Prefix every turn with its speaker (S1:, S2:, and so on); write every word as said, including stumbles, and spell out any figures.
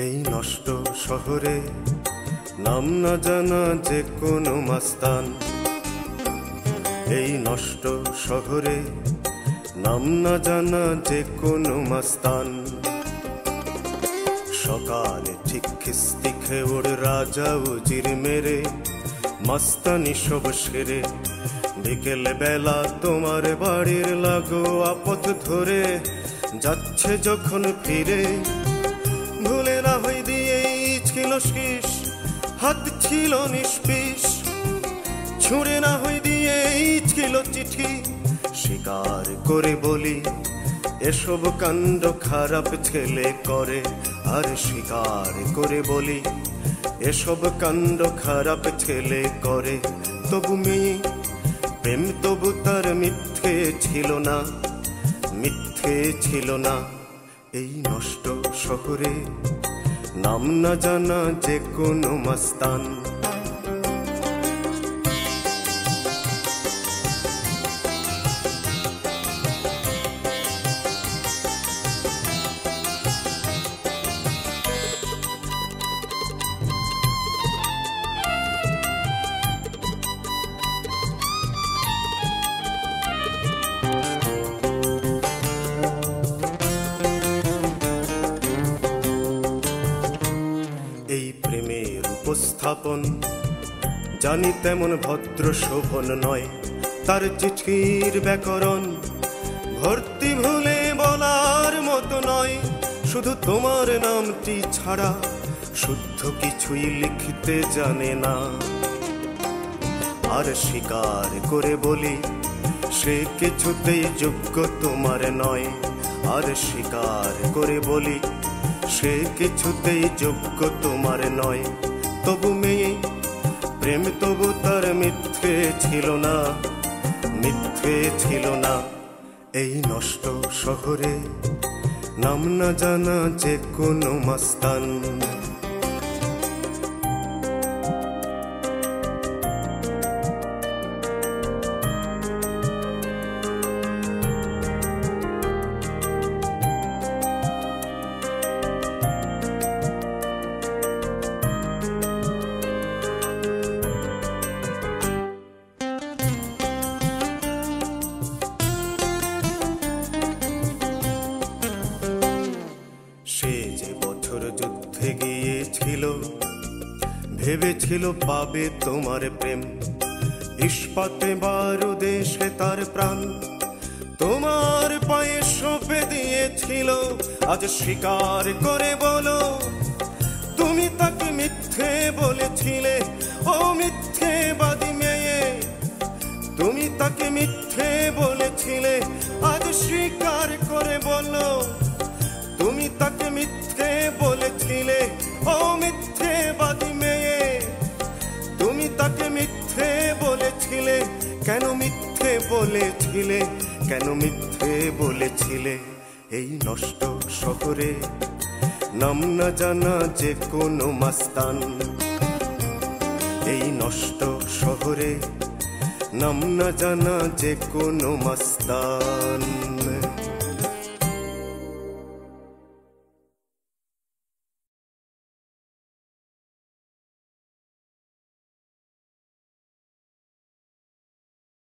S1: এই নষ্ট শহরে নাম না জানা যে কোনো মাস্তান, এই নষ্ট শহরে নাম না জানা যে কোনো মাস্তান। সকালে ঠিক খিস্তি খেউড় রাজা উজির মেরে মাস্তানি সব সেরে, বিকেল বেলা তোমার বাড়ির লাগো আপথ ধরে যাচ্ছে যখন ফিরে, ভুলে না হই দিয়ে ছিল শীষ হাত ছিল নিষ্পিস, ছুঁড়ে না হই দিয়ে ছিল চিঠি। স্বীকার করে বলি এসব কাণ্ড খারাপ ছেলে করে, আর স্বীকার করে বলি এসব কাণ্ড খারাপ ছেলে করে। তবু মেয়ে প্রেম তবু তার মিথ্যে ছিল না, মিথ্যে ছিল না। এই নষ্ট শহরে নাম না জানা যে কোনো মাস্তান। উপস্থাপন জানি তেমন ভদ্র শোভন নয়, তার চিঠির ব্যাকরণ ভর্তি ভুলে বলার মতো নয়। শুধু তোমার নামটি ছাড়া শুদ্ধ কিছুই লিখতে জানে না। আর স্বীকার করে বলি সে কিছুতেই যোগ্য তোমার নয়, আর স্বীকার করে বলি সে কিছুতেই যোগ্য তোমার নয়। তবু মেয়ে প্রেম তবু তার মিথ্যে ছিল না, মিথ্যে ছিল না। এই নষ্ট শহরে নাম না জানা যে কোনো মাস্তান। সে যে বছর যুদ্ধে গিয়েছিল ভেবেছিল পাবে তোমার প্রেম, ইস্পাতে বারুদে সে তার প্রাণ তোমার পায়ে সঁপে দিয়েছিল। আজ স্বীকার করে বলো তুমি তাকে মিথ্যে বলেছিলে, ও মিথ্যেবাদী মেয়ে তুমি তাকে মিথ্যে বলেছিলে। আজ স্বীকার করে বলো তুমি তাকে মিথ্যে বলেছিলে, ও মিথ্যেবাদী মেয়ে তুমি তাকে মিথ্যে বলেছিলে। কেন মিথ্যে বলেছিলে, কেন মিথ্যে বলেছিলে? এই নষ্ট শহরে নাম না জানা যে কোনো মাস্তান, এই নষ্ট শহরে নাম না জানা যে কোনো মাস্তান।